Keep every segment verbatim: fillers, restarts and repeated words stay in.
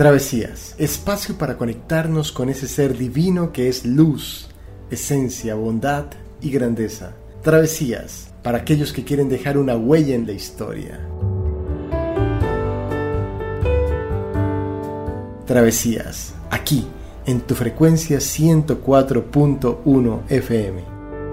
Travesías, espacio para conectarnos con ese ser divino que es luz, esencia, bondad y grandeza. Travesías, para aquellos que quieren dejar una huella en la historia. Travesías, aquí, en tu frecuencia ciento cuatro punto uno F M.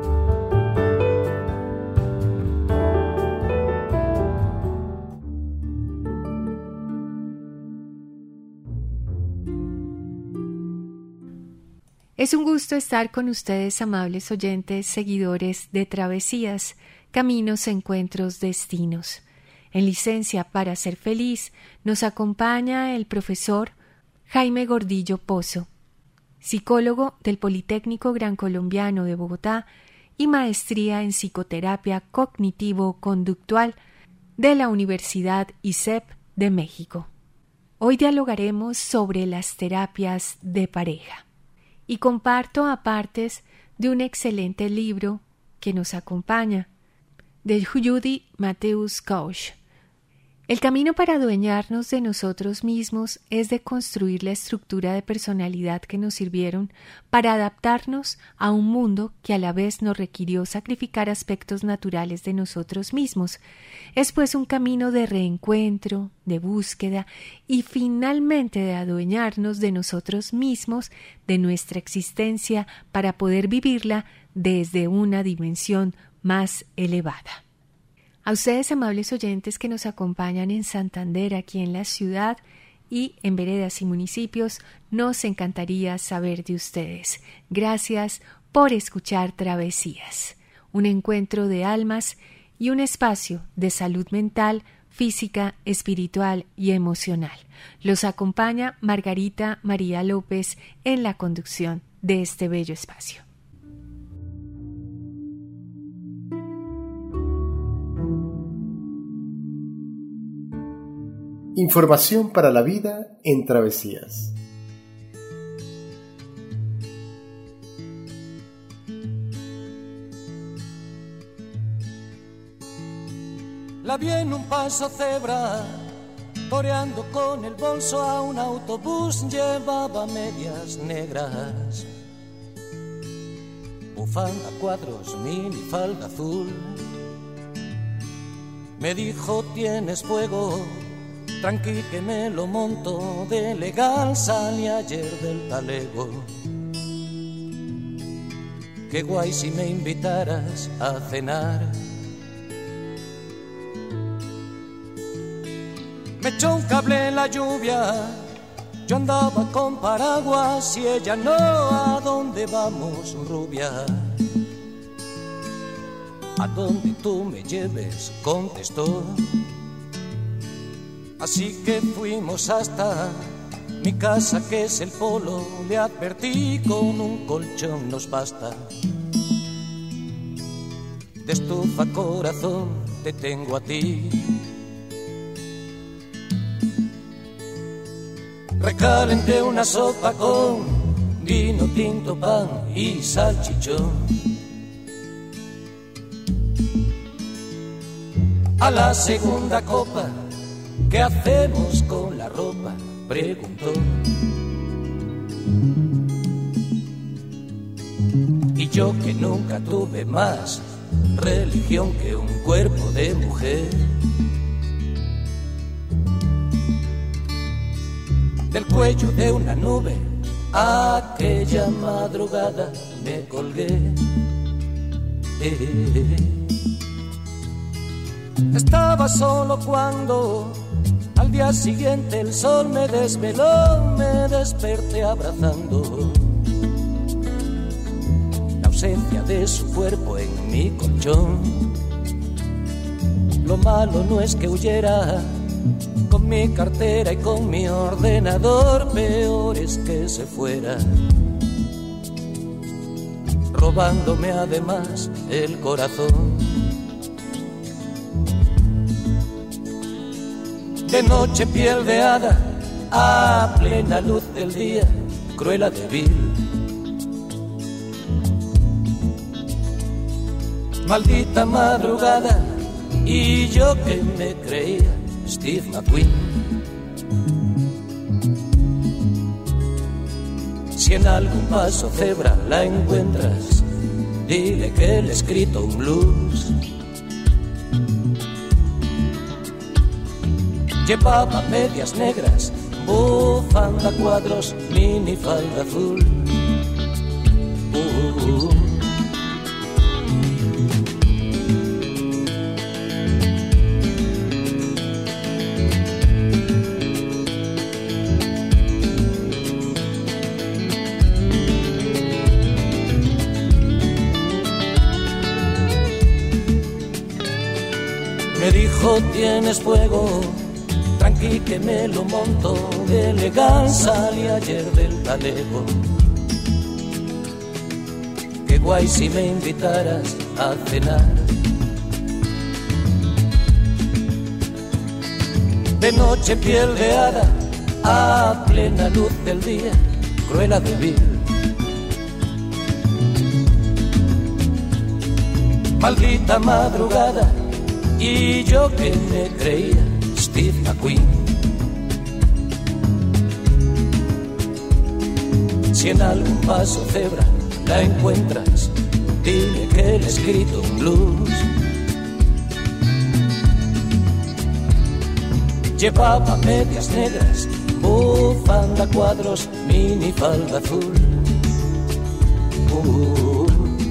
Es un gusto estar con ustedes, amables oyentes, seguidores de Travesías, Caminos, Encuentros, Destinos. En Licencia para Ser Feliz nos acompaña el profesor Jaime Gordillo Pozo, psicólogo del Politécnico Gran Colombiano de Bogotá y maestría en psicoterapia cognitivo-conductual de la Universidad I S E P de México. Hoy dialogaremos sobre las terapias de pareja. Y comparto apartes de un excelente libro que nos acompaña, de Judy Matthews Couch. El camino para adueñarnos de nosotros mismos es de construir la estructura de personalidad que nos sirvieron para adaptarnos a un mundo que a la vez nos requirió sacrificar aspectos naturales de nosotros mismos. Es pues un camino de reencuentro, de búsqueda y finalmente de adueñarnos de nosotros mismos, de nuestra existencia, para poder vivirla desde una dimensión más elevada. A ustedes, amables oyentes que nos acompañan en Santander, aquí en la ciudad y en veredas y municipios, nos encantaría saber de ustedes. Gracias por escuchar Travesías, un encuentro de almas y un espacio de salud mental, física, espiritual y emocional. Los acompaña Margarita María López en la conducción de este bello espacio. Información para la vida en Travesías. La vi en un paso cebra, toreando con el bolso a un autobús, llevaba medias negras, bufanda cuadros, minifalda azul. Me dijo: tienes fuego, tranqui que me lo monto, de legal salí ayer del talego. Qué guay si me invitaras a cenar. Me echó un cable en la lluvia, yo andaba con paraguas y ella no. ¿A dónde vamos, rubia? A donde tú me lleves, contestó. Así que fuimos hasta mi casa, que es el polo. Le advertí: con un colchón nos basta. De estufa corazón te tengo a ti. Recalenté una sopa con vino tinto, pan y salchichón. A la segunda copa: ¿qué hacemos con la ropa?, preguntó. Y yo, que nunca tuve más religión que un cuerpo de mujer, del cuello de una nube aquella madrugada me colgué. Eh, eh, eh. Estaba solo cuando al día siguiente el sol me desveló. Me desperté abrazando la ausencia de su cuerpo en mi colchón. Lo malo no es que huyera con mi cartera y con mi ordenador, peor es que se fuera robándome además el corazón. De noche piel de hada, a plena luz del día, cruela de vil. Maldita madrugada, y yo que me creía Steve McQueen. Si en algún paso cebra la encuentras, dile que le he escrito un blues. Llevaba medias negras, bufanda cuadros, minifalda azul. Uh, uh, uh. Me dijo, tienes fuego, tranqui que me lo monto, de legal salí ayer del talego. Qué guay si me invitaras a cenar. De noche piel de hada, a plena luz del día, Cruella de Vil. Maldita madrugada, y yo que me creía Steve McQueen. Si en algún paso cebra la encuentras, dile que le he escrito un blues. Llevaba medias negras, bufanda cuadros, minifalda azul. Uh,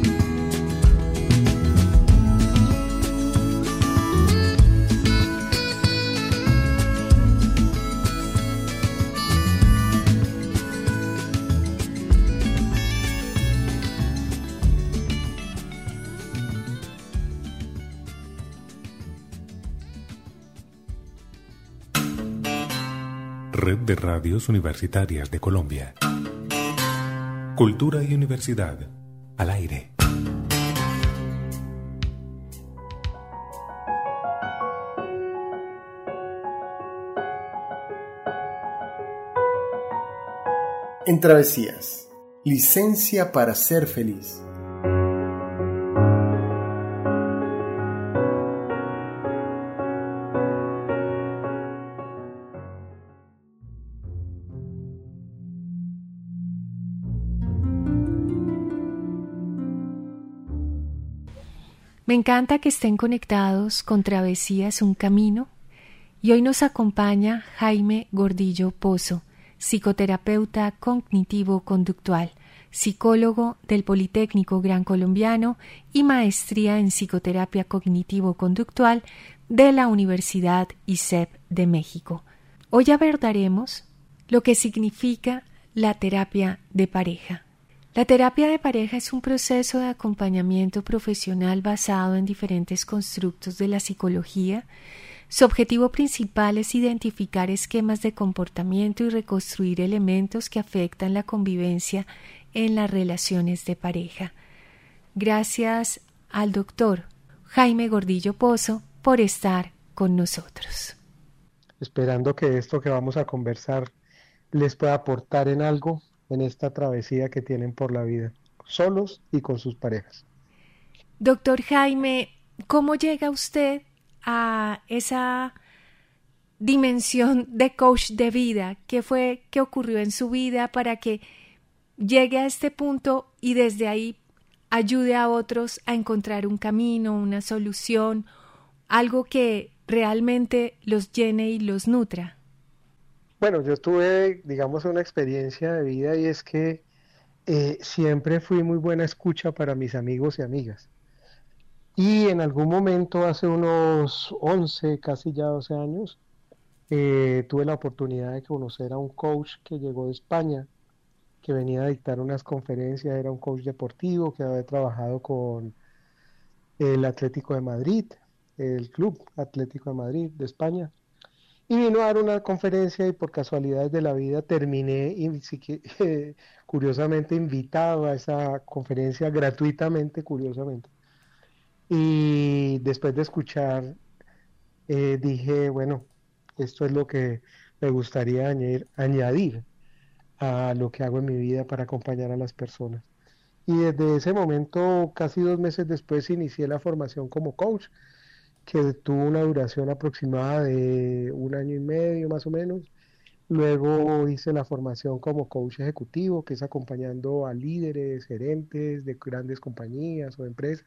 Red de Radios Universitarias de Colombia. Cultura y Universidad al aire. En Travesías, licencia para ser feliz. Me encanta que estén conectados con Travesías, un camino, y hoy nos acompaña Jaime Gordillo Pozo, psicoterapeuta cognitivo-conductual, psicólogo del Politécnico Gran Colombiano y maestría en psicoterapia cognitivo-conductual de la Universidad I S E P de México. Hoy abordaremos lo que significa la terapia de pareja. La terapia de pareja es un proceso de acompañamiento profesional basado en diferentes constructos de la psicología. Su objetivo principal es identificar esquemas de comportamiento y reconstruir elementos que afectan la convivencia en las relaciones de pareja. Gracias al doctor Jaime Gordillo Pozo por estar con nosotros. Esperando que esto que vamos a conversar les pueda aportar en algo en esta travesía que tienen por la vida, solos y con sus parejas. Doctor Jaime, ¿cómo llega usted a esa dimensión de coach de vida? ¿Qué fue, qué ocurrió en su vida para que llegue a este punto y desde ahí ayude a otros a encontrar un camino, una solución, algo que realmente los llene y los nutra? Bueno, yo tuve, digamos, una experiencia de vida y es que eh, siempre fui muy buena escucha para mis amigos y amigas. Y en algún momento, hace unos once, casi ya doce años, eh, tuve la oportunidad de conocer a un coach que llegó de España, que venía a dictar unas conferencias, era un coach deportivo que había trabajado con el Atlético de Madrid, el Club Atlético de Madrid de España. Y vino a dar una conferencia y por casualidades de la vida terminé, eh, curiosamente, invitado a esa conferencia gratuitamente, curiosamente. Y después de escuchar, eh, dije, bueno, esto es lo que me gustaría añadir, añadir a lo que hago en mi vida para acompañar a las personas. Y desde ese momento, casi dos meses después, inicié la formación como coach, que tuvo una duración aproximada de un año y medio más o menos, Luego hice la formación como coach ejecutivo, que es acompañando a líderes, gerentes de grandes compañías o empresas.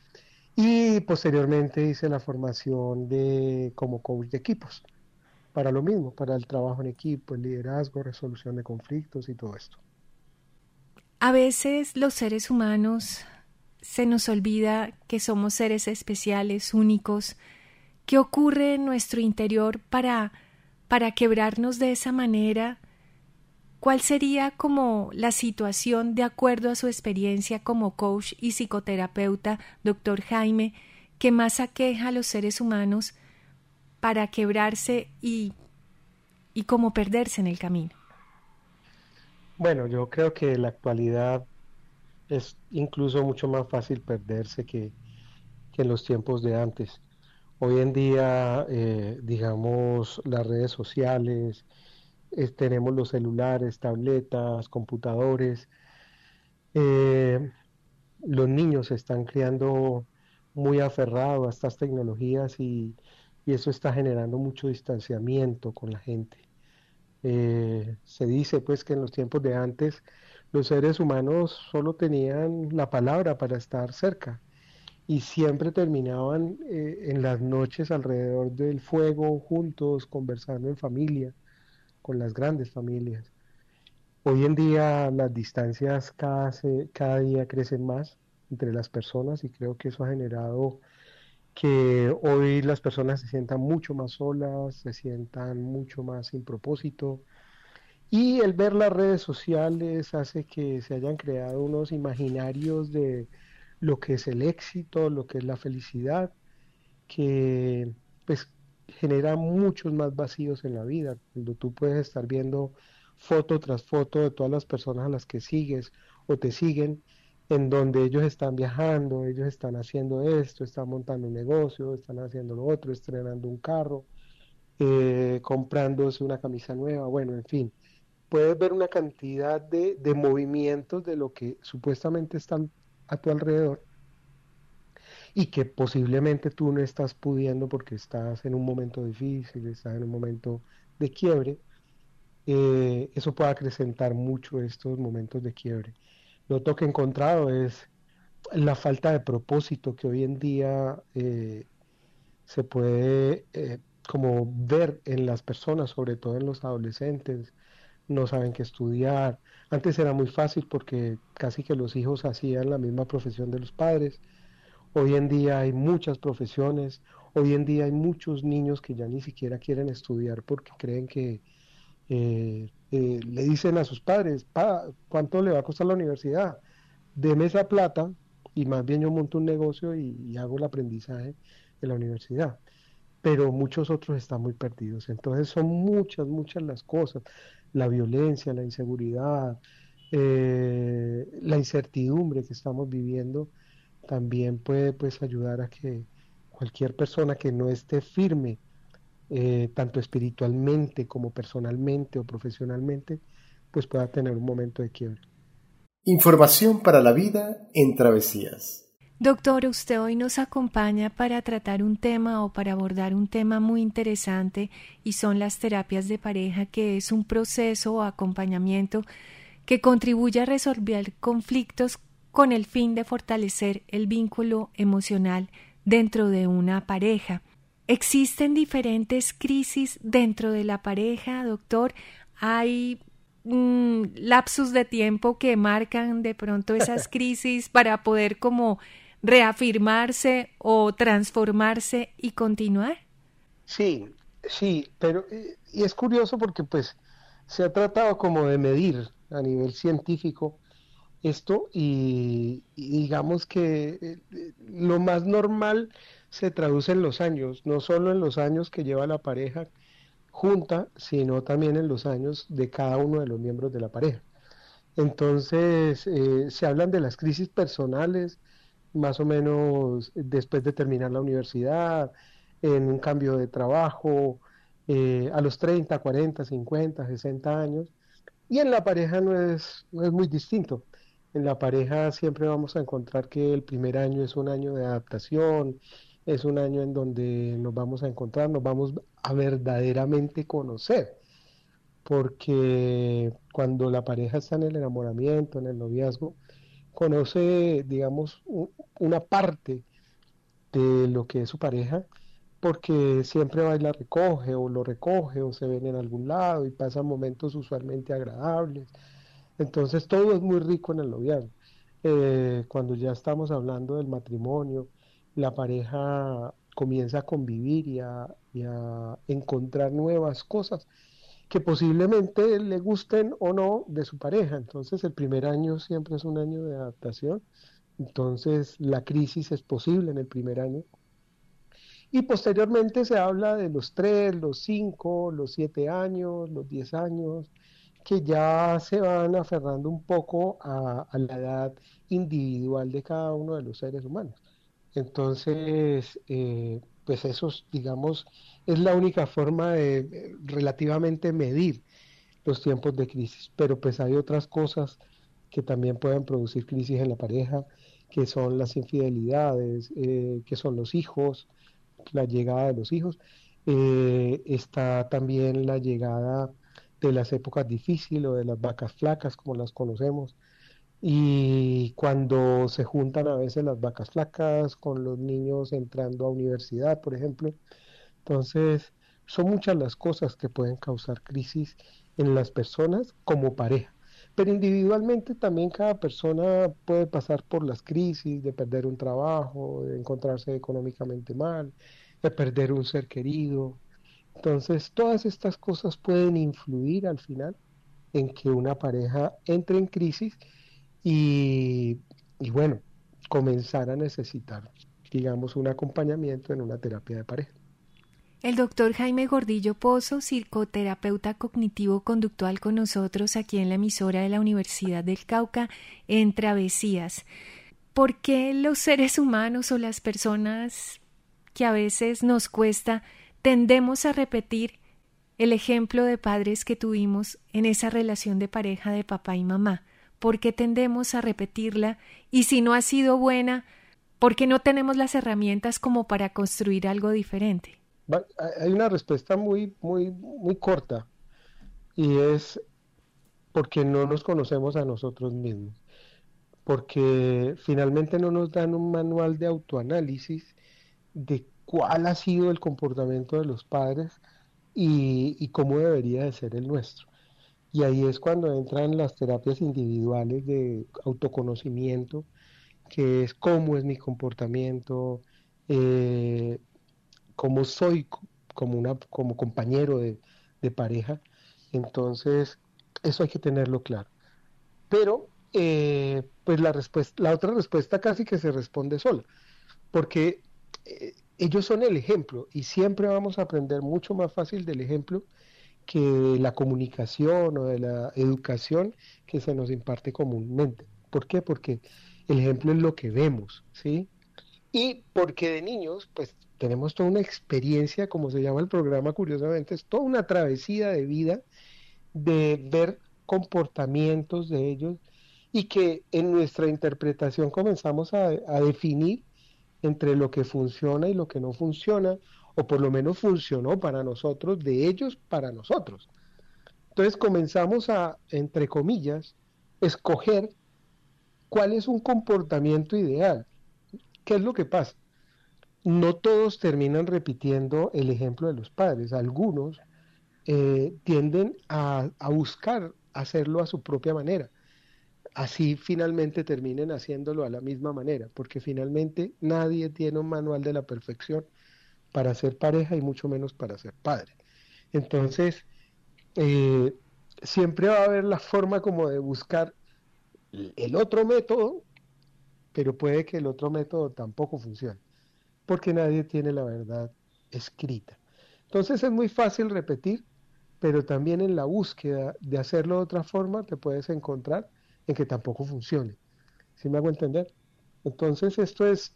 Y posteriormente hice la formación de, como coach de equipos, para lo mismo, para el trabajo en equipo, el liderazgo, resolución de conflictos y todo esto. A veces los seres humanos se nos olvida que somos seres especiales, únicos. ¿Qué ocurre en nuestro interior para, para quebrarnos de esa manera? ¿Cuál sería como la situación de acuerdo a su experiencia como coach y psicoterapeuta, doctor Jaime, que más aqueja a los seres humanos para quebrarse y, y como perderse en el camino? Bueno, yo creo que en la actualidad es incluso mucho más fácil perderse que, que en los tiempos de antes. Hoy en día, eh, digamos, las redes sociales, eh, tenemos los celulares, tabletas, computadores. eh, los niños se están criando muy aferrados a estas tecnologías y, y eso está generando mucho distanciamiento con la gente. Eh, se dice pues que en los tiempos de antes los seres humanos solo tenían la palabra para estar cerca y siempre terminaban eh, en las noches alrededor del fuego juntos, conversando en familia, con las grandes familias. Hoy en día las distancias cada, se- cada día crecen más entre las personas y creo que eso ha generado que hoy las personas se sientan mucho más solas, se sientan mucho más sin propósito y el ver las redes sociales hace que se hayan creado unos imaginarios de lo que es el éxito, lo que es la felicidad, que pues genera muchos más vacíos en la vida. Cuando tú puedes estar viendo foto tras foto de todas las personas a las que sigues o te siguen, en donde ellos están viajando, ellos están haciendo esto, están montando un negocio, están haciendo lo otro, estrenando un carro, eh, comprándose una camisa nueva, bueno, en fin puedes ver una cantidad de, de movimientos de lo que supuestamente están a tu alrededor y que posiblemente tú no estás pudiendo porque estás en un momento difícil, estás en un momento de quiebre, eh, eso puede acrecentar mucho estos momentos de quiebre. Lo otro que he encontrado es la falta de propósito que hoy en día eh, se puede eh, como ver en las personas, sobre todo en los adolescentes, no saben qué estudiar. Antes era muy fácil porque casi que los hijos hacían la misma profesión de los padres. Hoy en día hay muchas profesiones, hoy en día hay muchos niños que ya ni siquiera quieren estudiar porque creen que eh, eh, le dicen a sus padres, pa, ¿cuánto le va a costar la universidad? Deme esa plata y más bien yo monto un negocio y, y hago el aprendizaje de la universidad, pero muchos otros están muy perdidos. Entonces son muchas, muchas las cosas, la violencia, la inseguridad, eh, la incertidumbre que estamos viviendo también puede pues ayudar a que cualquier persona que no esté firme, eh, tanto espiritualmente como personalmente o profesionalmente, pues pueda tener un momento de quiebre. Información para la vida en Travesías. Doctor, usted hoy nos acompaña para tratar un tema o para abordar un tema muy interesante y son las terapias de pareja, que es un proceso o acompañamiento que contribuye a resolver conflictos con el fin de fortalecer el vínculo emocional dentro de una pareja. ¿Existen diferentes crisis dentro de la pareja, doctor? ¿Hay mm, lapsos de tiempo que marcan de pronto esas crisis para poder como reafirmarse o transformarse y continuar? Sí, sí, pero eh, y es curioso porque pues se ha tratado como de medir a nivel científico esto y, y digamos que eh, eh, lo más normal se traduce en los años, no solo en los años que lleva la pareja junta, sino también en los años de cada uno de los miembros de la pareja. Entonces, eh, se hablan de las crisis personales, más o menos después de terminar la universidad, en un cambio de trabajo, eh, a los treinta, cuarenta, cincuenta, sesenta años. Y en la pareja no es, no es muy distinto. En la pareja siempre vamos a encontrar que el primer año es un año de adaptación, es un año en donde nos vamos a encontrar, nos vamos a verdaderamente conocer. porque cuando la pareja está en el enamoramiento, en el noviazgo, conoce, digamos, u- una parte de lo que es su pareja, porque siempre va y la recoge o lo recoge o se ven en algún lado y pasan momentos usualmente agradables. Entonces todo es muy rico en el noviazgo. Eh, cuando ya estamos hablando del matrimonio, la pareja comienza a convivir y a, y a encontrar nuevas cosas que posiblemente le gusten o no de su pareja. Entonces el primer año siempre es un año de adaptación. Entonces la crisis es posible en el primer año. Y posteriormente se habla de los tres, los cinco, los siete años, los diez años, que ya se van aferrando un poco a, a la edad individual de cada uno de los seres humanos. Entonces, eh, pues eso, es, digamos, es la única forma de eh, relativamente medir los tiempos de crisis. Pero pues hay otras cosas que también pueden producir crisis en la pareja, que son las infidelidades, eh, que son los hijos, la llegada de los hijos. Eh, está también la llegada de las épocas difíciles o de las vacas flacas, como las conocemos, y cuando se juntan a veces las vacas flacas con los niños entrando a universidad, por ejemplo. Entonces, son muchas las cosas que pueden causar crisis en las personas como pareja. Pero individualmente también cada persona puede pasar por las crisis de perder un trabajo, de encontrarse económicamente mal, de perder un ser querido. Entonces, todas estas cosas pueden influir al final en que una pareja entre en crisis y, y bueno, comenzar a necesitar, digamos, un acompañamiento en una terapia de pareja. El doctor Jaime Gordillo Pozo, psicoterapeuta cognitivo-conductual, con nosotros aquí en la emisora de la Universidad del Cauca en Travesías. ¿Por qué los seres humanos o las personas que a veces nos cuesta tendemos a repetir el ejemplo de padres que tuvimos en esa relación de pareja de papá y mamá? ¿Por qué tendemos a repetirla? Y si no ha sido buena, ¿por qué no tenemos las herramientas como para construir algo diferente? Hay una respuesta muy, muy, muy corta y es porque no nos conocemos a nosotros mismos, porque finalmente no nos dan un manual de autoanálisis de cuál ha sido el comportamiento de los padres y, y cómo debería de ser el nuestro. Y ahí es cuando entran las terapias individuales de autoconocimiento, que es cómo es mi comportamiento, eh, cómo soy como, una, como compañero de, de pareja. Entonces, eso hay que tenerlo claro. Pero, eh, pues la, respuesta, la otra respuesta casi que se responde sola, porque eh, ellos son el ejemplo y siempre vamos a aprender mucho más fácil del ejemplo que de la comunicación o de la educación que se nos imparte comúnmente. ¿Por qué? Porque el ejemplo es lo que vemos, ¿sí? Y porque de niños, pues tenemos toda una experiencia, como se llama el programa, curiosamente, es toda una travesía de vida, de ver comportamientos de ellos y que en nuestra interpretación comenzamos a, a definir entre lo que funciona y lo que no funciona, o por lo menos funcionó para nosotros, de ellos para nosotros. Entonces comenzamos a, entre comillas, escoger cuál es un comportamiento ideal. ¿Qué es lo que pasa? No todos terminan repitiendo el ejemplo de los padres. Algunos eh, tienden a, a buscar hacerlo a su propia manera. Así finalmente terminen haciéndolo a la misma manera, porque finalmente nadie tiene un manual de la perfección para ser pareja y mucho menos para ser padre. Entonces, eh, siempre va a haber la forma como de buscar el otro método, pero puede que el otro método tampoco funcione, porque nadie tiene la verdad escrita. Entonces es muy fácil repetir, pero también en la búsqueda de hacerlo de otra forma te puedes encontrar en que tampoco funcione. ¿Sí me hago entender? Entonces esto es,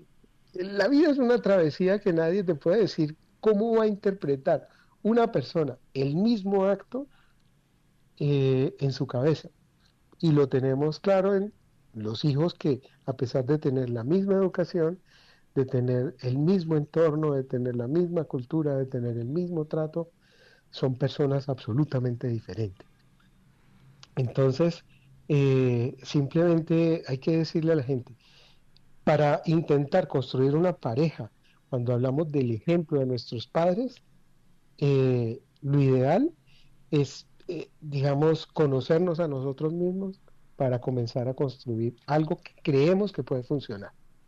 la vida es una travesía que nadie te puede decir cómo va a interpretar una persona el mismo acto eh, en su cabeza. Y lo tenemos claro en los hijos que, a pesar de tener la misma educación, de tener el mismo entorno, de tener la misma cultura, de tener el mismo trato, son personas absolutamente diferentes. Entonces, eh, simplemente hay que decirle a la gente, para intentar construir una pareja, cuando hablamos del ejemplo de nuestros padres, eh, lo ideal es, eh, digamos, conocernos a nosotros mismos para comenzar a construir algo que creemos que puede funcionar.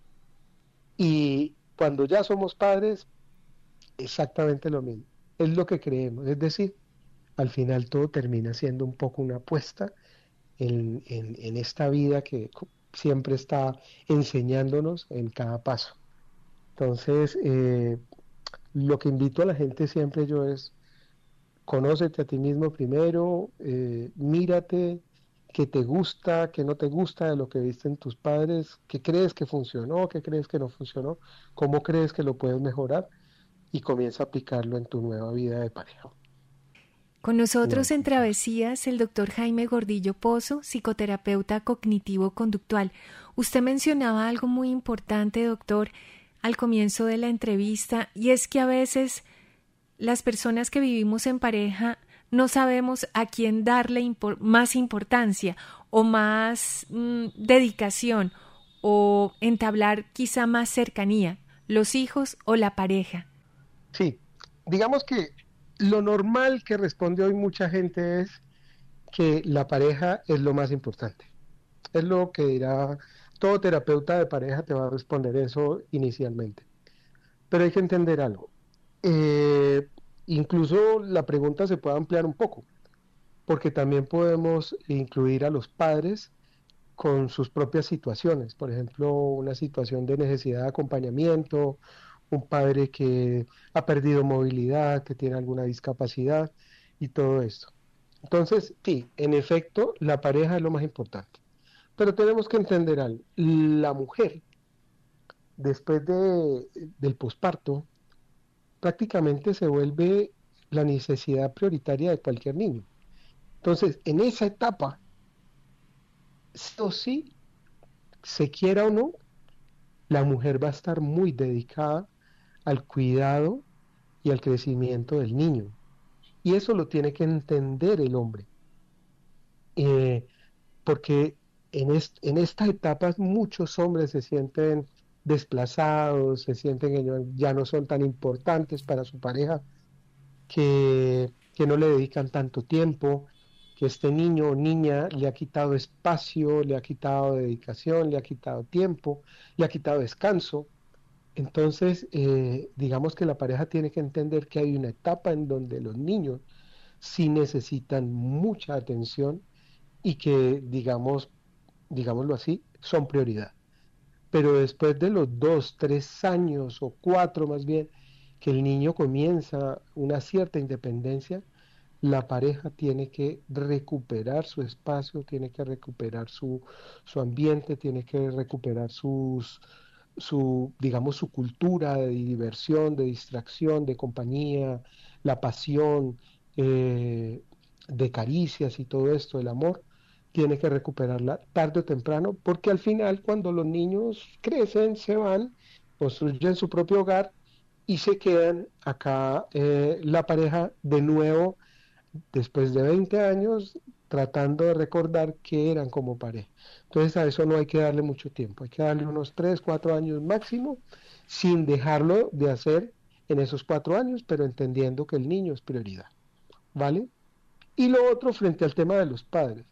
Y cuando ya somos padres, exactamente lo mismo, es lo que creemos, es decir, al final todo termina siendo un poco una apuesta en, en, en esta vida que siempre está enseñándonos en cada paso. Entonces, eh, lo que invito a la gente siempre yo es, conócete a ti mismo primero, eh, mírate, qué te gusta, qué no te gusta de lo que viste en tus padres, qué crees que funcionó, qué crees que no funcionó, cómo crees que lo puedes mejorar y comienza a aplicarlo en tu nueva vida de pareja. Con nosotros No. en Travesías el doctor Jaime Gordillo Pozo, psicoterapeuta cognitivo-conductual. Usted mencionaba algo muy importante, doctor, al comienzo de la entrevista, y es que a veces las personas que vivimos en pareja no sabemos a quién darle impor- más importancia o más mmm, dedicación o entablar quizá más cercanía, los hijos o la pareja. Sí, digamos que lo normal que responde hoy mucha gente es que la pareja es lo más importante. Es lo que dirá todo terapeuta de pareja, te va a responder eso inicialmente. Pero hay que entender algo. Eh, incluso la pregunta se puede ampliar un poco, porque también podemos incluir a los padres con sus propias situaciones. Por ejemplo, una situación de necesidad de acompañamiento, un padre que ha perdido movilidad, que tiene alguna discapacidad y todo esto. Entonces, sí, en efecto, la pareja es lo más importante. Pero tenemos que entender algo. La mujer, después de, del posparto, prácticamente se vuelve la necesidad prioritaria de cualquier niño. Entonces, en esa etapa, sí o sí, se quiera o no, la mujer va a estar muy dedicada al cuidado y al crecimiento del niño. Y eso lo tiene que entender el hombre. Eh, porque en, est en estas etapas muchos hombres se sienten desplazados, se sienten que ya no son tan importantes para su pareja, que, que no le dedican tanto tiempo, que este niño o niña le ha quitado espacio, le ha quitado dedicación, le ha quitado tiempo, le ha quitado descanso. Entonces, eh, digamos que la pareja tiene que entender que hay una etapa en donde los niños sí necesitan mucha atención y que, digamos, digámoslo así, son prioridad. Pero después de los dos, tres años o cuatro más bien, que el niño comienza una cierta independencia, la pareja tiene que recuperar su espacio, tiene que recuperar su, su ambiente, tiene que recuperar sus, su, digamos, su cultura de diversión, de distracción, de compañía, la pasión, eh, de caricias y todo esto, el amor, tiene que recuperarla tarde o temprano, porque al final cuando los niños crecen, se van, construyen su propio hogar y se quedan acá eh, la pareja de nuevo después de veinte años tratando de recordar que eran como pareja. Entonces a eso no hay que darle mucho tiempo, hay que darle unos tres, cuatro años máximo, sin dejarlo de hacer en esos cuatro años, pero entendiendo que el niño es prioridad, ¿vale? Y lo otro frente al tema de los padres.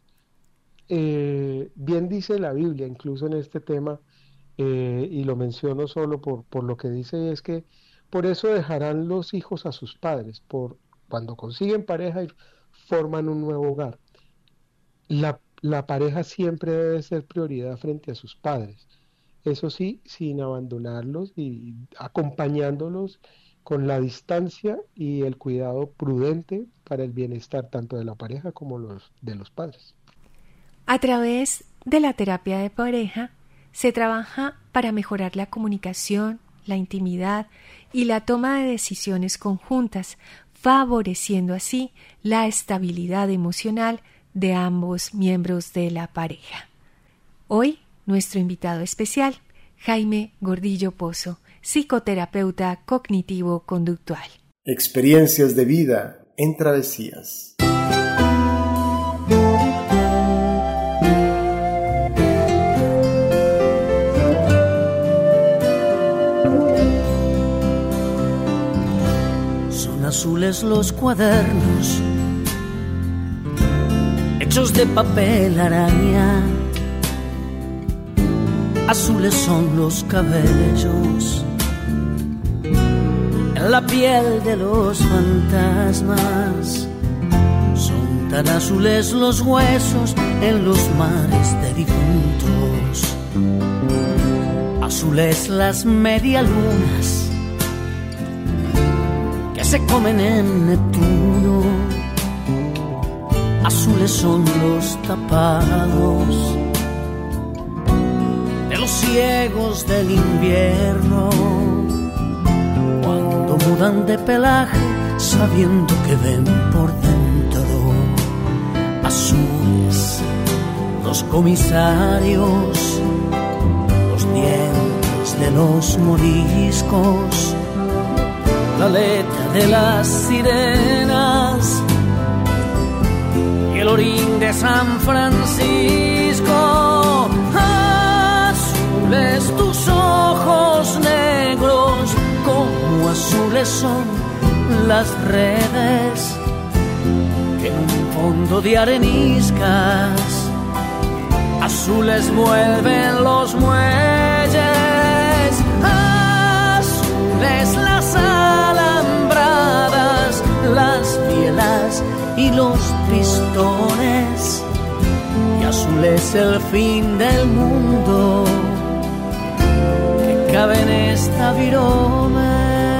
Eh, bien dice la Biblia, incluso en este tema, eh, y lo menciono solo por, por lo que dice, es que por eso dejarán los hijos a sus padres, por cuando consiguen pareja y forman un nuevo hogar. La, la pareja siempre debe ser prioridad frente a sus padres. Eso sí, sin abandonarlos y acompañándolos con la distancia y el cuidado prudente para el bienestar tanto de la pareja como los, de los padres. A través de la terapia de pareja se trabaja para mejorar la comunicación, la intimidad y la toma de decisiones conjuntas, favoreciendo así la estabilidad emocional de ambos miembros de la pareja. Hoy, nuestro invitado especial, Jaime Gordillo Pozo, psicoterapeuta cognitivo-conductual. Experiencias de vida, en Travesías. Son azules los cuadernos hechos de papel araña, azules son los cabellos en la piel de los fantasmas, son tan azules los huesos en los mares de difuntos, azules las medialunas que se comen en Neptuno, azules son los tapados de los ciegos del invierno, cuando mudan de pelaje sabiendo que ven por dentro, azules los comisarios, los dientes de los moriscos, la aleta de las sirenas, el orín de San Francisco, azules tus ojos negros, como azules son las redes que en un fondo de areniscas azules vuelven los muelles, azules las alambradas, las bielas y los pistones, y azul es el fin del mundo que cabe en esta virome.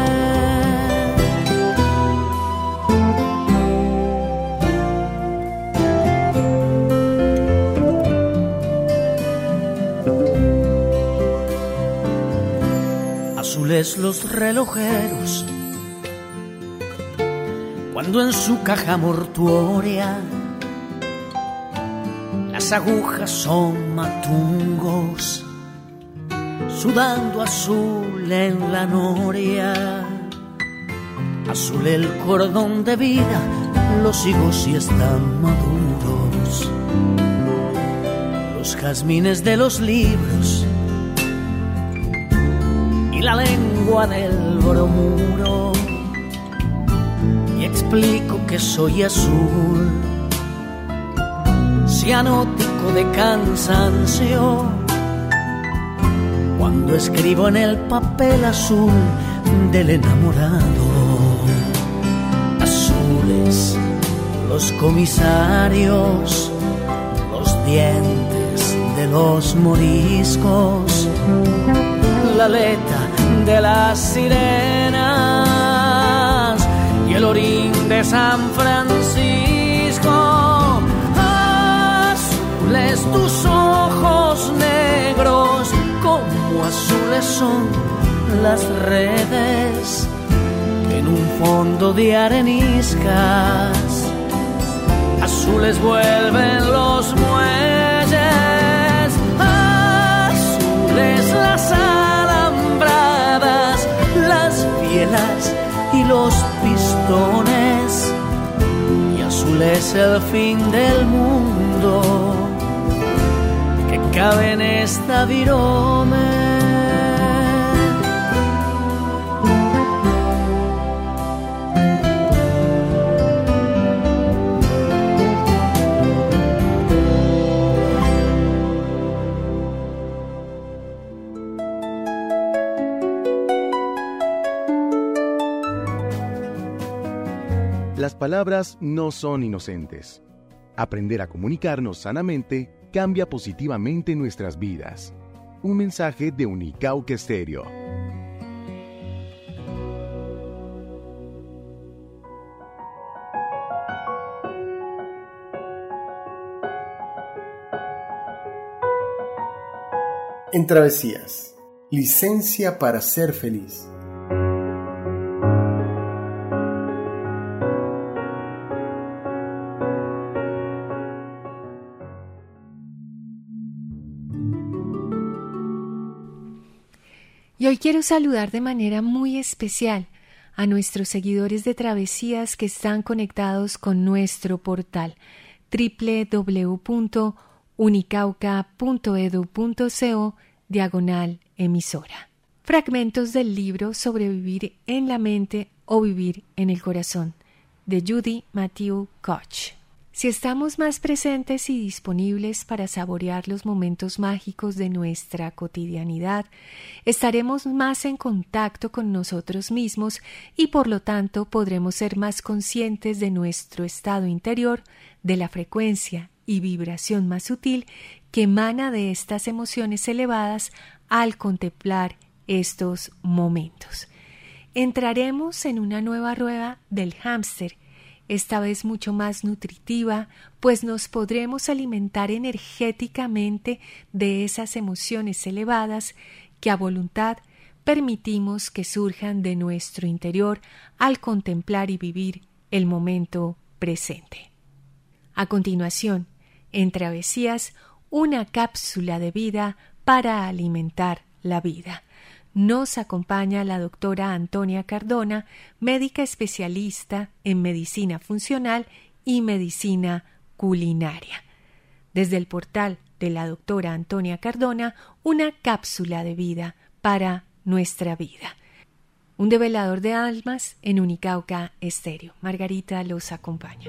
Azules los relojeros cuando en su caja mortuoria las agujas son matungos, sudando azul en la noria, azul el cordón de vida, los higos si están maduros, los jazmines de los libros y la lengua del bromuro. Explico que soy azul, cianótico de cansancio, cuando escribo en el papel azul del enamorado. Azules los comisarios, los dientes de los moriscos, la aleta de las sirenas y el orín de San Francisco, azules tus ojos negros, como azules son las redes que en un fondo de areniscas azules vuelven los muelles, azules las alambradas, las bielas y los pistones, y azul es el fin del mundo que cabe en esta virome. Las palabras no son inocentes. Aprender a comunicarnos sanamente cambia positivamente nuestras vidas. Un mensaje de Unicauca Estéreo. En Travesías, licencia para ser feliz. Y hoy quiero saludar de manera muy especial a nuestros seguidores de Travesías que están conectados con nuestro portal doble u doble u doble u punto unicauca punto edu punto co diagonal emisora. Fragmentos del libro Sobrevivir en la mente o vivir en el corazón, de Judy Matthew Koch. Si estamos más presentes y disponibles para saborear los momentos mágicos de nuestra cotidianidad, estaremos más en contacto con nosotros mismos y por lo tanto podremos ser más conscientes de nuestro estado interior, de la frecuencia y vibración más sutil que emana de estas emociones elevadas al contemplar estos momentos. Entraremos en una nueva rueda del hámster, esta vez mucho más nutritiva, pues nos podremos alimentar energéticamente de esas emociones elevadas que a voluntad permitimos que surjan de nuestro interior al contemplar y vivir el momento presente. A continuación, en Travesías, una cápsula de vida para alimentar la vida. Nos acompaña la doctora Antonia Cardona, médica especialista en medicina funcional y medicina culinaria. Desde el portal de la doctora Antonia Cardona, una cápsula de vida para nuestra vida. Un develador de almas en Unicauca Estéreo. Margarita los acompaña.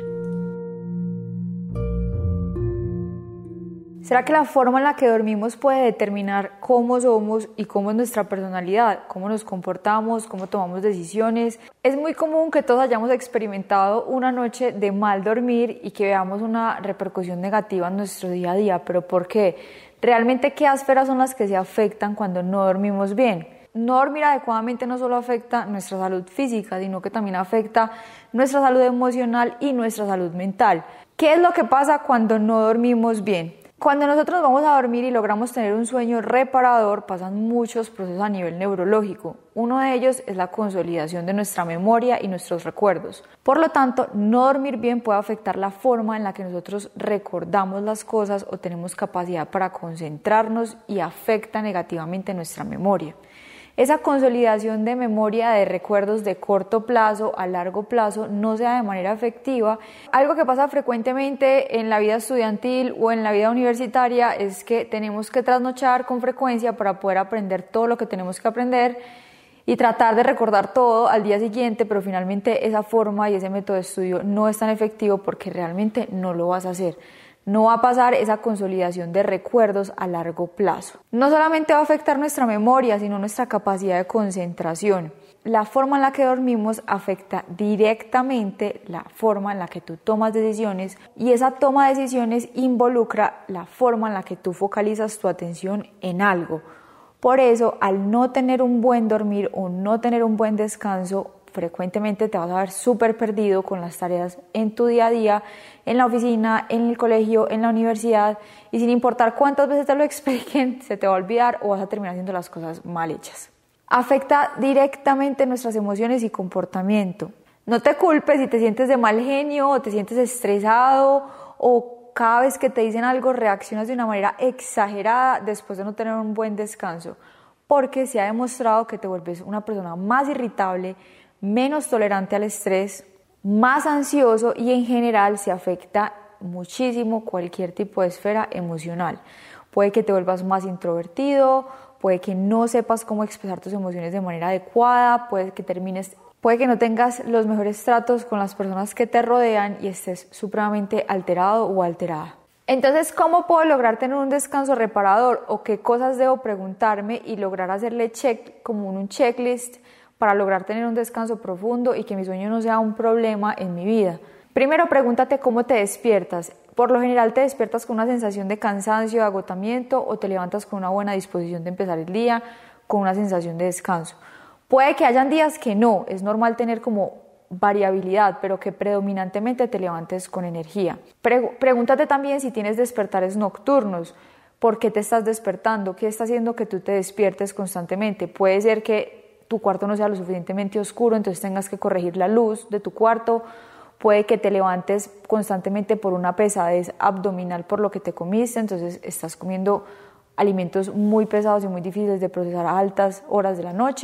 ¿Será que la forma en la que dormimos puede determinar cómo somos y cómo es nuestra personalidad, cómo nos comportamos, cómo tomamos decisiones? Es muy común que todos hayamos experimentado una noche de mal dormir y que veamos una repercusión negativa en nuestro día a día. ¿Pero por qué? ¿Realmente qué esferas son las que se afectan cuando no dormimos bien? No dormir adecuadamente no solo afecta nuestra salud física, sino que también afecta nuestra salud emocional y nuestra salud mental. ¿Qué es lo que pasa cuando no dormimos bien? Cuando nosotros vamos a dormir y logramos tener un sueño reparador, pasan muchos procesos a nivel neurológico. Uno de ellos es la consolidación de nuestra memoria y nuestros recuerdos. Por lo tanto, no dormir bien puede afectar la forma en la que nosotros recordamos las cosas o tenemos capacidad para concentrarnos y afecta negativamente nuestra memoria. Esa consolidación de memoria de recuerdos de corto plazo a largo plazo no se da de manera efectiva. Algo que pasa frecuentemente en la vida estudiantil o en la vida universitaria es que tenemos que trasnochar con frecuencia para poder aprender todo lo que tenemos que aprender y tratar de recordar todo al día siguiente, pero finalmente esa forma y ese método de estudio no es tan efectivo porque realmente no lo vas a hacer. No va a pasar esa consolidación de recuerdos a largo plazo. No solamente va a afectar nuestra memoria, sino nuestra capacidad de concentración. La forma en la que dormimos afecta directamente la forma en la que tú tomas decisiones y esa toma de decisiones involucra la forma en la que tú focalizas tu atención en algo. Por eso, al no tener un buen dormir o no tener un buen descanso, frecuentemente te vas a ver súper perdido con las tareas en tu día a día, en la oficina, en el colegio, en la universidad, y sin importar cuántas veces te lo expliquen, se te va a olvidar o vas a terminar haciendo las cosas mal hechas. Afecta directamente nuestras emociones y comportamiento. No te culpes si te sientes de mal genio o te sientes estresado o cada vez que te dicen algo reaccionas de una manera exagerada después de no tener un buen descanso, porque se ha demostrado que te vuelves una persona más irritable, menos tolerante al estrés, más ansioso y en general se afecta muchísimo cualquier tipo de esfera emocional. Puede que te vuelvas más introvertido, puede que no sepas cómo expresar tus emociones de manera adecuada, puede que termines, puede que no tengas los mejores tratos con las personas que te rodean y estés supremamente alterado o alterada. Entonces, ¿cómo puedo lograr tener un descanso reparador? ¿O qué cosas debo preguntarme y lograr hacerle check como un checklist para lograr tener un descanso profundo y que mi sueño no sea un problema en mi vida? Primero, pregúntate cómo te despiertas. Por lo general te despiertas con una sensación de cansancio, de agotamiento o te levantas con una buena disposición de empezar el día, con una sensación de descanso. Puede que hayan días que no, es normal tener como variabilidad, pero que predominantemente te levantes con energía. Pre- pregúntate también si tienes despertares nocturnos. ¿Por qué te estás despertando? ¿Qué está haciendo que tú te despiertes constantemente? Puede ser que tu cuarto no sea lo suficientemente oscuro, entonces tengas que corregir la luz de tu cuarto. Puede que te levantes constantemente por una pesadez abdominal por lo que te comiste, entonces estás comiendo alimentos muy pesados y muy difíciles de procesar a altas horas de la noche.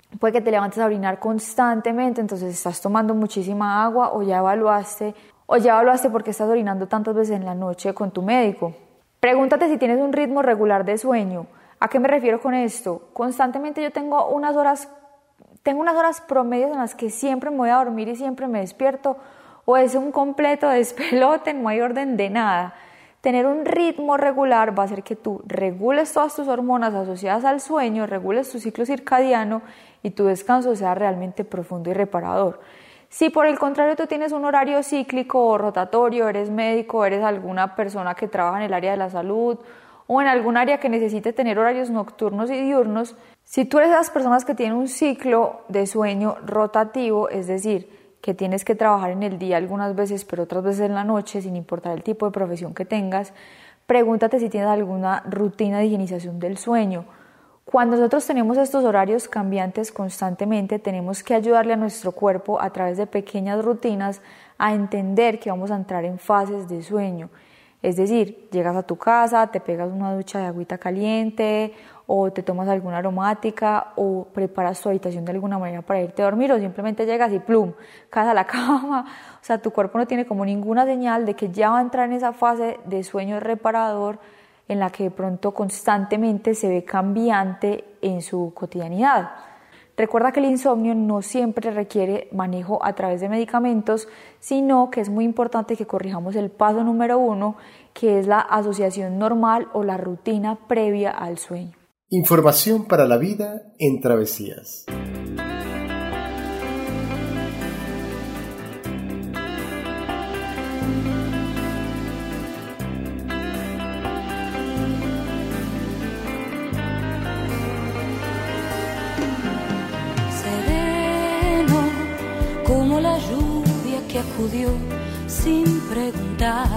puede que te levantes a orinar constantemente, entonces estás tomando muchísima agua o ya evaluaste, o ya evaluaste por qué estás orinando tantas veces en la noche con tu médico. Pregúntate si tienes un ritmo regular de sueño. ¿A qué me refiero con esto? Constantemente yo tengo unas horas, tengo unas horas promedios en las que siempre me voy a dormir y siempre me despierto, o es un completo despelote, no hay orden de nada. Tener un ritmo regular va a hacer que tú regules todas tus hormonas asociadas al sueño, regules tu ciclo circadiano y tu descanso sea realmente profundo y reparador. Si por el contrario tú tienes un horario cíclico o rotatorio, eres médico, eres alguna persona que trabaja en el área de la salud o en algún área que necesite tener horarios nocturnos y diurnos, si tú eres de las personas que tienen un ciclo de sueño rotativo, es decir, que tienes que trabajar en el día algunas veces, pero otras veces en la noche, sin importar el tipo de profesión que tengas, pregúntate si tienes alguna rutina de higienización del sueño. Cuando nosotros tenemos estos horarios cambiantes constantemente, tenemos que ayudarle a nuestro cuerpo a través de pequeñas rutinas a entender que vamos a entrar en fases de sueño. Es decir, llegas a tu casa, te pegas una ducha de agüita caliente o te tomas alguna aromática o preparas tu habitación de alguna manera para irte a dormir o simplemente llegas y plum, caes a la cama. O sea, tu cuerpo no tiene como ninguna señal de que ya va a entrar en esa fase de sueño reparador en la que de pronto constantemente se ve cambiante en su cotidianidad. Recuerda que el insomnio no siempre requiere manejo a través de medicamentos, sino que es muy importante que corrijamos el paso número uno, que es la asociación normal o la rutina previa al sueño. Información para la vida en Travesías. Como la lluvia que acudió sin preguntar.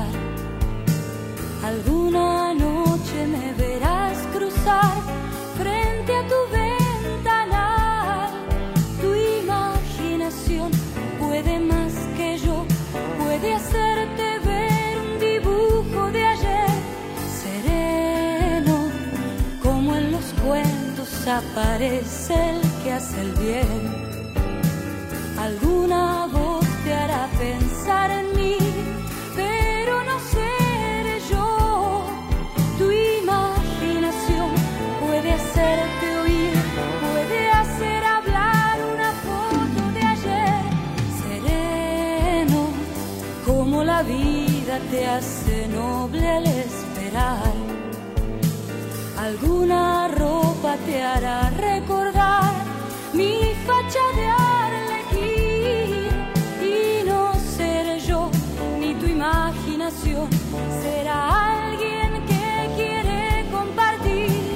Alguna noche me verás cruzar frente a tu ventana. Tu imaginación puede más que yo, puede hacerte ver un dibujo de ayer. Sereno, como en los cuentos aparece el que hace el bien. Alguna voz te hará pensar en mí, pero no seré yo. Tu imaginación puede hacerte oír, puede hacer hablar una foto de ayer. Sereno, como la vida te hace noble al esperar. Alguna ropa te hará recordar mi facha de imaginación, será alguien que quiere compartir.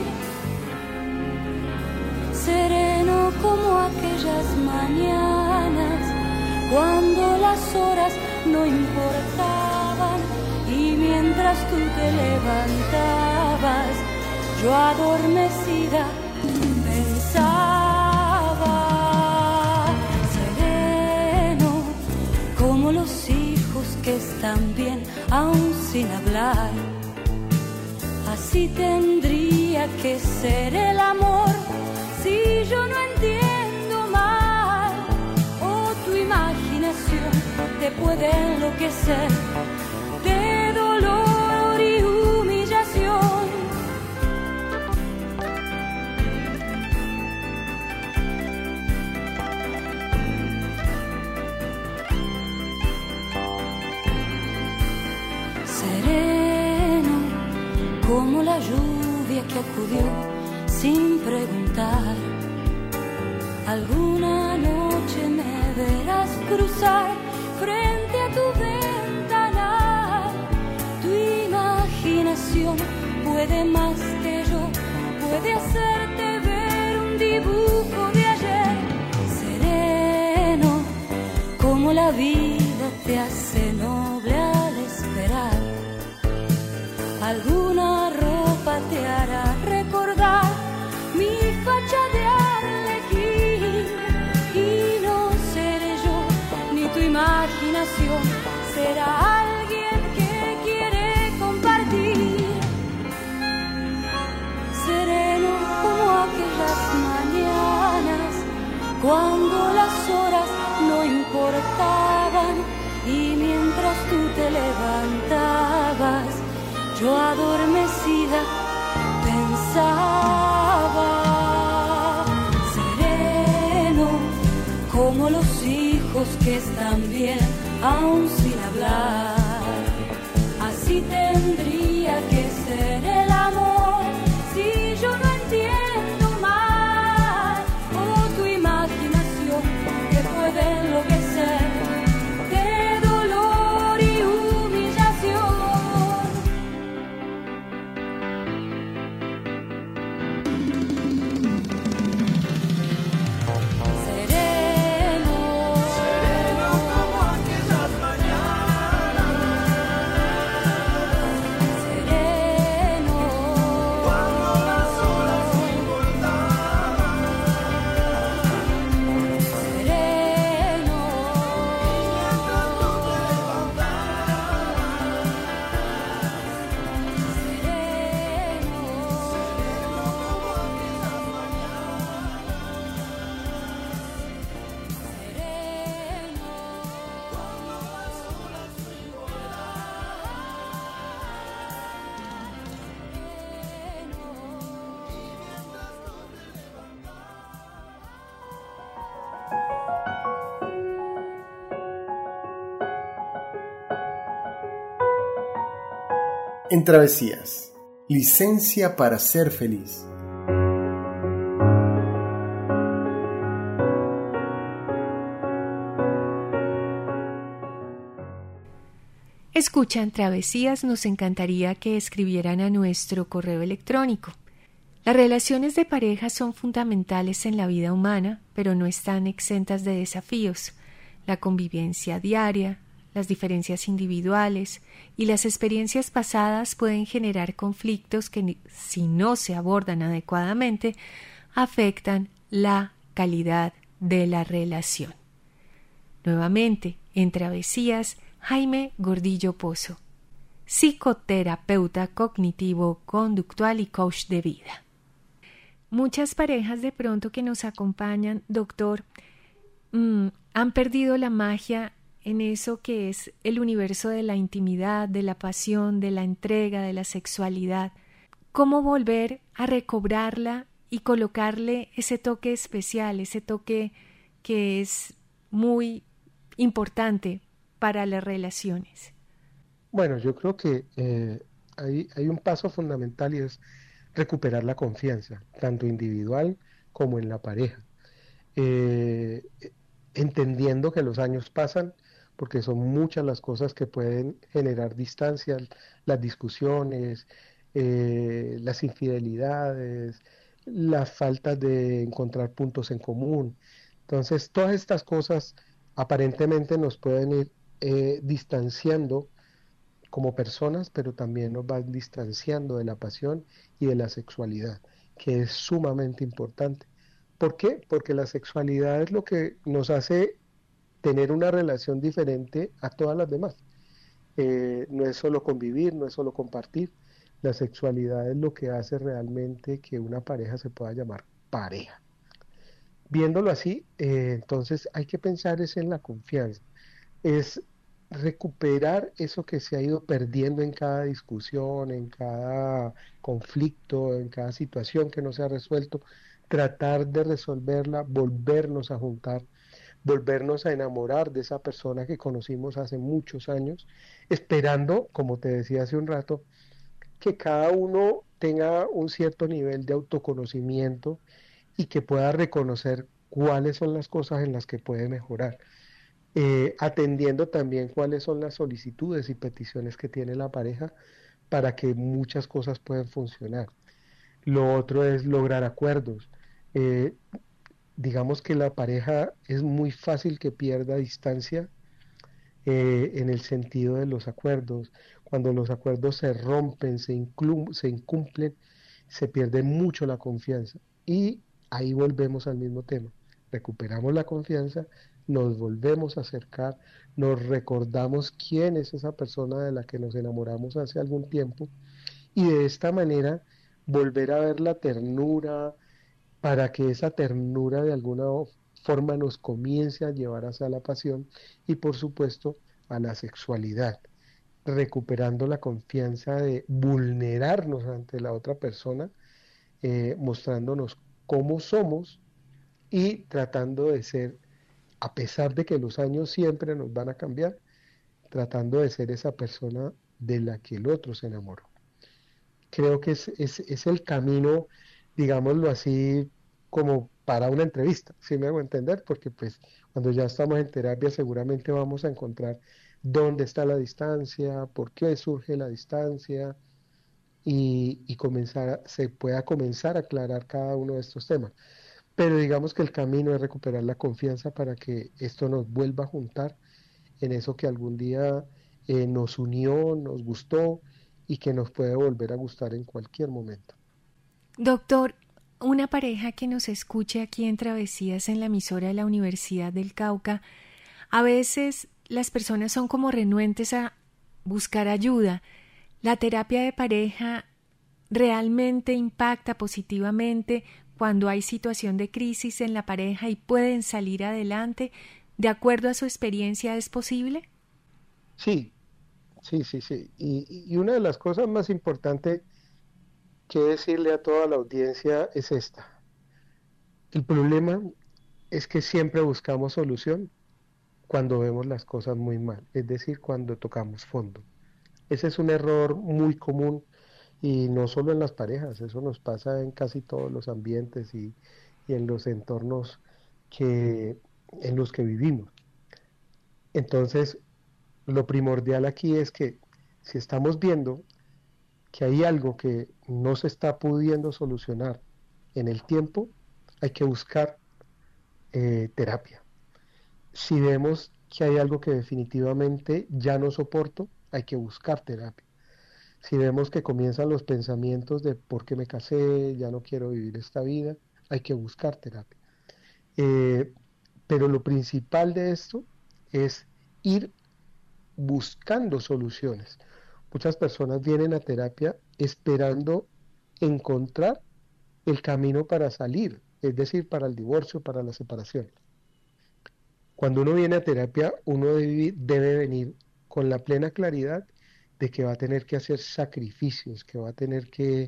Sereno como aquellas mañanas cuando las horas no importaban y mientras tú te levantabas yo adormecida pensaba. Sereno como los que están bien aún sin hablar. Así tendría que ser el amor si yo no entiendo mal. O tu imaginación te puede enloquecer de dolor y humillación. Sereno, como la lluvia que acudió sin preguntar. Alguna noche me verás cruzar frente a tu ventana. Tu imaginación puede más que yo, puede hacerte ver un dibujo de ayer. Sereno, como la vida te hace noble al esperar. Alguna ropa te hará recordar mi facha de arlequín. Y no seré yo, ni tu imaginación, será alguien que quiere compartir. Sereno como aquellas mañanas yo adormecida pensaba, sereno como los hijos que están bien aún sin hablar. Así tendría que ser el amor si yo no entiendo mal. O tu imaginación que puede enloquecer de dolor y humillación. Sereno, sereno como aquellas mañanas. Sereno, cuando las olas se voltaban. Sereno, y mientras tú te levantabas. Sereno, sereno como aquellas mañanas. Sereno, cuando las olas se En Travesías, licencia para ser feliz. Escuchan Travesías, nos encantaría que escribieran a nuestro correo electrónico. Las relaciones de pareja son fundamentales en la vida humana, pero no están exentas de desafíos. La convivencia diaria, las diferencias individuales y las experiencias pasadas pueden generar conflictos que, si no se abordan adecuadamente, afectan la calidad de la relación. Nuevamente, en Travesías, Jaime Gordillo Pozo, psicoterapeuta cognitivo-conductual y coach de vida. Muchas parejas de pronto que nos acompañan, doctor, mmm, han perdido la magia en eso que es el universo de la intimidad, de la pasión, de la entrega, de la sexualidad. ¿Cómo volver a recobrarla y colocarle ese toque especial, ese toque que es muy importante para las relaciones? Bueno, yo creo que eh, hay, hay un paso fundamental y es recuperar la confianza, tanto individual como en la pareja. Eh, entendiendo que los años pasan, porque son muchas las cosas que pueden generar distancia, las discusiones, eh, las infidelidades, las faltas de encontrar puntos en común. Entonces, todas estas cosas aparentemente nos pueden ir eh, distanciando como personas, pero también nos van distanciando de la pasión y de la sexualidad, que es sumamente importante. ¿Por qué? Porque la sexualidad es lo que nos hace tener una relación diferente a todas las demás. Eh, no es solo convivir, no es solo compartir. La sexualidad es lo que hace realmente que una pareja se pueda llamar pareja. Viéndolo así, eh, entonces hay que pensar es en la confianza. Es recuperar eso que se ha ido perdiendo en cada discusión, en cada conflicto, en cada situación que no se ha resuelto, tratar de resolverla, volvernos a juntar, volvernos a enamorar de esa persona que conocimos hace muchos años, esperando, como te decía hace un rato, que cada uno tenga un cierto nivel de autoconocimiento y que pueda reconocer cuáles son las cosas en las que puede mejorar, eh, atendiendo también cuáles son las solicitudes y peticiones que tiene la pareja para que muchas cosas puedan funcionar. Lo otro es lograr acuerdos. Eh, digamos que la pareja es muy fácil que pierda distancia eh, en el sentido de los acuerdos. Cuando los acuerdos se rompen, se, inclu- se incumplen, se pierde mucho la confianza. Y ahí volvemos al mismo tema. Recuperamos la confianza, nos volvemos a acercar, nos recordamos quién es esa persona de la que nos enamoramos hace algún tiempo y de esta manera volver a ver la ternura, para que esa ternura de alguna forma nos comience a llevar hacia la pasión y por supuesto a la sexualidad. recuperando la confianza de vulnerarnos ante la otra persona, eh, mostrándonos cómo somos y tratando de ser, a pesar de que los años siempre nos van a cambiar, tratando de ser esa persona de la que el otro se enamoró. Creo que es, es, es el camino, digámoslo así, como para una entrevista, ¿sí me hago entender? Porque pues cuando ya estamos en terapia seguramente vamos a encontrar dónde está la distancia, por qué surge la distancia y, y comenzar, se pueda comenzar a aclarar cada uno de estos temas. Pero digamos que el camino es recuperar la confianza para que esto nos vuelva a juntar en eso que algún día eh, nos unió, nos gustó y que nos puede volver a gustar en cualquier momento. Doctor, una pareja que nos escuche aquí en Travesías en la emisora de la Universidad del Cauca, a veces las personas son como renuentes a buscar ayuda. ¿La terapia de pareja realmente impacta positivamente cuando hay situación de crisis en la pareja y pueden salir adelante? ¿De acuerdo a su experiencia es posible? Sí, sí, sí, sí. Y, y una de las cosas más importantes que decirle a toda la audiencia es esta. El problema es que siempre buscamos solución cuando vemos las cosas muy mal, es decir, cuando tocamos fondo. Ese es un error muy común y no solo en las parejas, eso nos pasa en casi todos los ambientes y, y en los entornos que, en los que vivimos. Entonces, lo primordial aquí es que si estamos viendo que hay algo que no se está pudiendo solucionar en el tiempo, hay que buscar eh, terapia. Si vemos que hay algo que definitivamente ya no soporto, hay que buscar terapia. Si vemos que comienzan los pensamientos de por qué me casé, ya no quiero vivir esta vida, hay que buscar terapia. Eh, pero lo principal de esto es ir buscando soluciones. Muchas personas vienen a terapia esperando encontrar el camino para salir, es decir, para el divorcio, para la separación. Cuando uno viene a terapia, uno debe, debe venir con la plena claridad de que va a tener que hacer sacrificios, que va a tener que,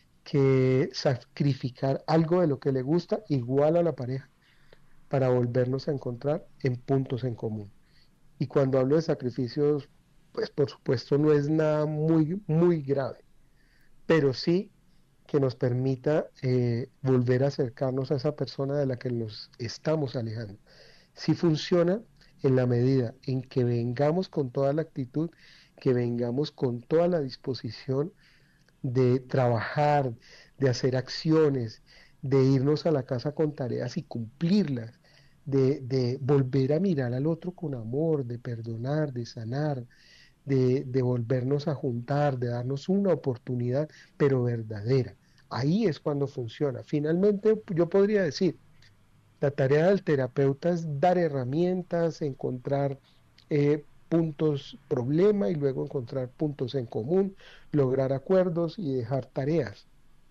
que sacrificar algo de lo que le gusta, igual a la pareja, para volvernos a encontrar en puntos en común. Y cuando hablo de sacrificios, pues por supuesto no es nada muy, muy grave, pero sí que nos permita eh, volver a acercarnos a esa persona de la que nos estamos alejando. Sí funciona en la medida en que vengamos con toda la actitud, que vengamos con toda la disposición de trabajar, de hacer acciones, de irnos a la casa con tareas y cumplirlas, de, de volver a mirar al otro con amor, de perdonar, de sanar, de, de volvernos a juntar, de darnos una oportunidad, pero verdadera. Ahí es cuando funciona. Finalmente, yo podría decir, la tarea del terapeuta es dar herramientas, encontrar eh, puntos problema y luego encontrar puntos en común, lograr acuerdos y dejar tareas.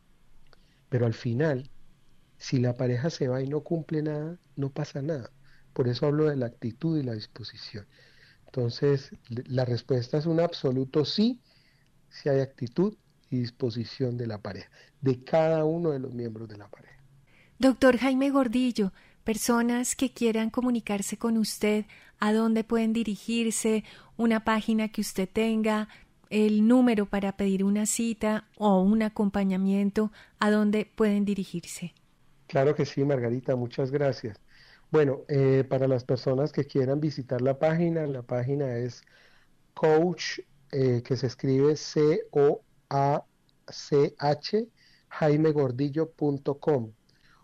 Pero al final, si la pareja se va y no cumple nada, no pasa nada. Por eso hablo de la actitud y la disposición. Entonces, la respuesta es un absoluto sí, si hay actitud y disposición de la pareja, de cada uno de los miembros de la pareja. Doctor Jaime Gordillo, personas que quieran comunicarse con usted, ¿a dónde pueden dirigirse? Una página que usted tenga, el número para pedir una cita o un acompañamiento, ¿a dónde pueden dirigirse? Claro que sí, Margarita, muchas gracias. Bueno, eh, para las personas que quieran visitar la página, la página es coach, eh, que se escribe C O A C H, jaime gordillo punto com.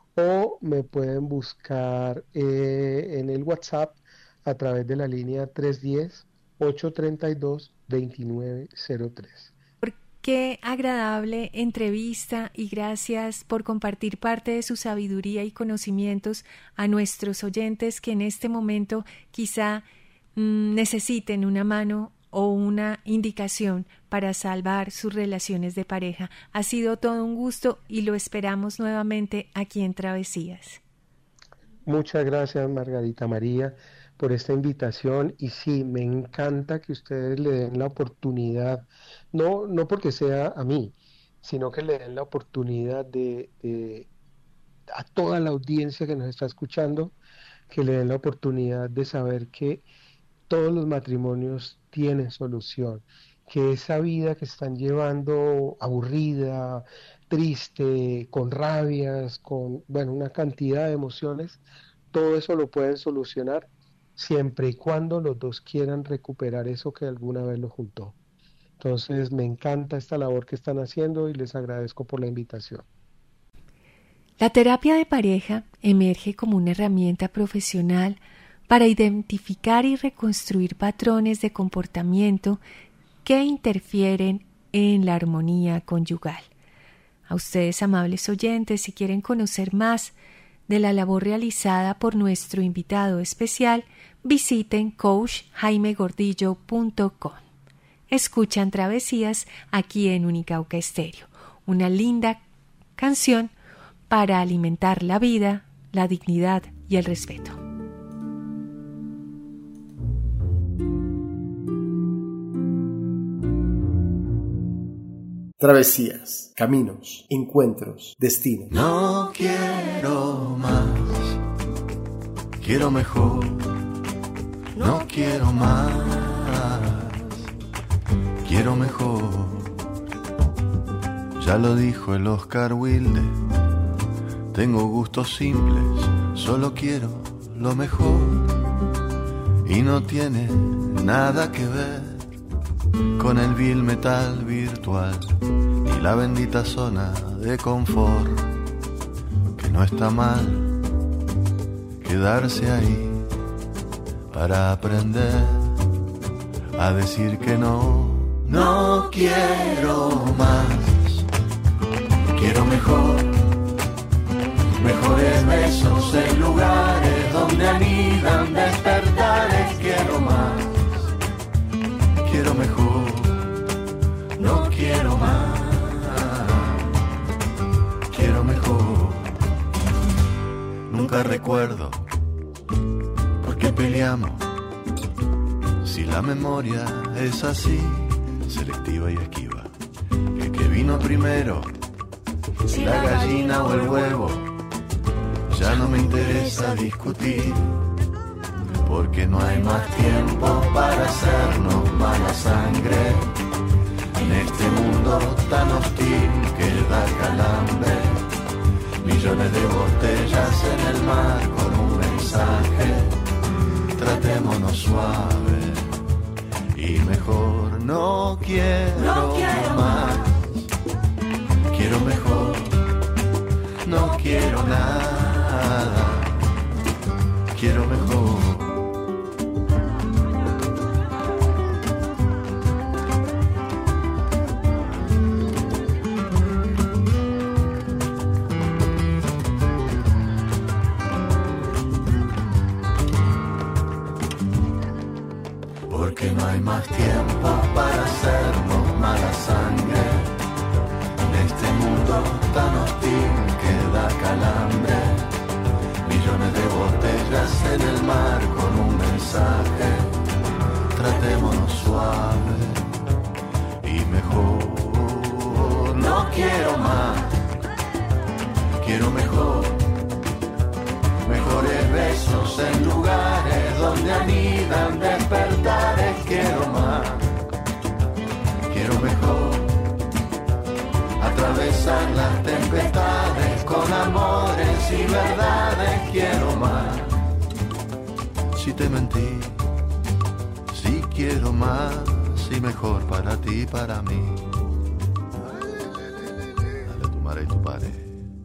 O me pueden buscar eh, en el WhatsApp a través de la línea tres uno cero, ocho tres dos, dos nueve cero tres. Qué agradable entrevista y gracias por compartir parte de su sabiduría y conocimientos a nuestros oyentes que en este momento quizá mmm, necesiten una mano o una indicación para salvar sus relaciones de pareja. Ha sido todo un gusto y lo esperamos nuevamente aquí en Travesías. Muchas gracias, Margarita María. por esta invitación. Y sí, me encanta que ustedes le den la oportunidad, no, no porque sea a mí, sino que le den la oportunidad de, de a toda la audiencia que nos está escuchando, que le den la oportunidad de saber que todos los matrimonios tienen solución, que esa vida que están llevando aburrida, triste, con rabias, con, bueno, una cantidad de emociones, todo eso lo pueden solucionar siempre y cuando los dos quieran recuperar eso que alguna vez los juntó. Entonces, me encanta esta labor que están haciendo y les agradezco por la invitación. La terapia de pareja emerge como una herramienta profesional para identificar y reconstruir patrones de comportamiento que interfieren en la armonía conyugal. A ustedes, amables oyentes, si quieren conocer más de la labor realizada por nuestro invitado especial, visiten coach jaime gordillo punto com. Escuchan Travesías aquí en Unicauca Estéreo, una linda canción para alimentar la vida, la dignidad y el respeto. Travesías, caminos, encuentros, destinos. No quiero más, quiero mejor. No quiero más, quiero mejor. Ya lo dijo el Oscar Wilde, tengo gustos simples, solo quiero lo mejor. Y no tiene nada que ver con el vil metal virtual y la bendita zona de confort, que no está mal quedarse ahí para aprender a decir que no. No quiero más, quiero mejor, mejores besos en lugares donde anidan despertares. Quiero más, quiero mejor, no quiero más, quiero mejor. Nunca recuerdo por qué peleamos, si la memoria es así, selectiva y esquiva. El que vino primero, si la gallina o el huevo, ya no me interesa discutir, porque no hay más tiempo para hacernos mala sangre en este mundo tan hostil que da calambre. Millones de botellas en el mar con un mensaje, tratémonos suave y mejor. No quiero, no quiero más, quiero mejor, no quiero nada, quiero mejor. Porque no hay más tiempo para hacernos mala sangre en este mundo tan hostil que da calambre. Millones de botellas en el mar con un mensaje, tratémonos suave y mejor. No quiero más, quiero mejor, mejores besos en lugares donde anidan despertares. Quiero más, quiero mejor, atravesar las tempestades con amores y verdades. Quiero más, si te mentí, si quiero más y mejor para ti y para mí. Dale tu madre y tu padre.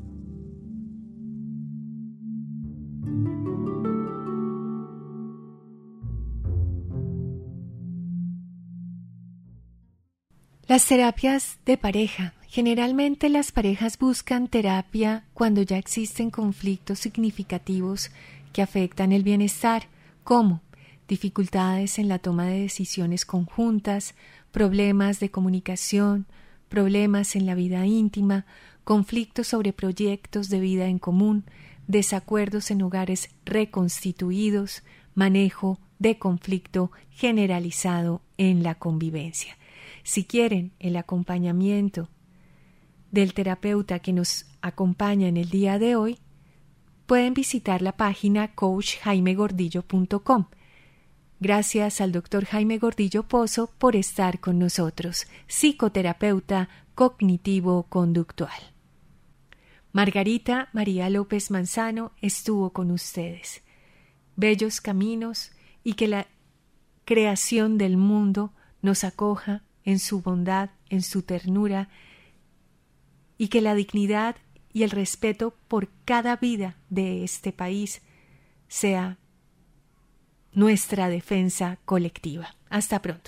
Las terapias de pareja. Generalmente las parejas buscan terapia cuando ya existen conflictos significativos que afectan el bienestar, como dificultades en la toma de decisiones conjuntas, problemas de comunicación, problemas en la vida íntima, conflictos sobre proyectos de vida en común, desacuerdos en hogares reconstituidos, manejo de conflicto generalizado en la convivencia. Si quieren el acompañamiento del terapeuta que nos acompaña en el día de hoy, pueden visitar la página coach jaime gordillo punto com. Gracias al doctor Jaime Gordillo Pozo por estar con nosotros, psicoterapeuta cognitivo-conductual. Margarita María López Manzano estuvo con ustedes. Bellos caminos y que la creación del mundo nos acoja en su bondad, en su ternura, y que la dignidad y el respeto por cada vida de este país sea nuestra defensa colectiva. Hasta pronto.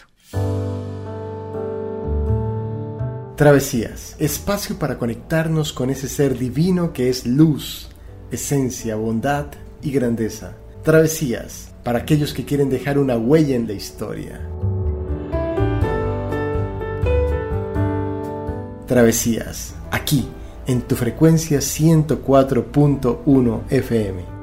Travesías, espacio para conectarnos con ese ser divino que es luz, esencia, bondad y grandeza. Travesías, para aquellos que quieren dejar una huella en la historia. Travesías, aquí, en tu frecuencia ciento cuatro punto uno F M.